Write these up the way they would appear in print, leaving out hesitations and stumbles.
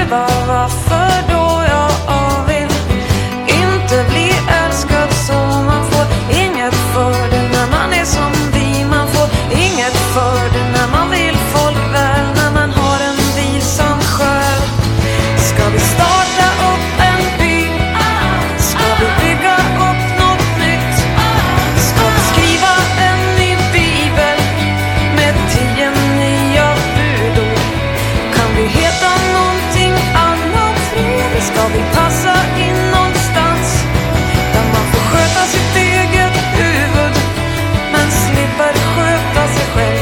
veta varför då jag vill inte bli älskad så man får inget för det när man är som vi. Man får inget för det när man vill folk väl, när man har en vilsam själ. Ska vi starta upp en by? Ska vi bygga upp något nytt? Ska vi skriva en ny bibel med 10 nya budord? Kan vi heta någonting annat? Ska vi passa in någonstans där man får sköta sitt eget huvud men slipper sköta sig själv?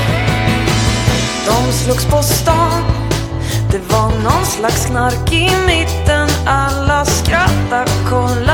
De slogs på stan, det var någon slags knark i mitten. Alla skrattar, kolla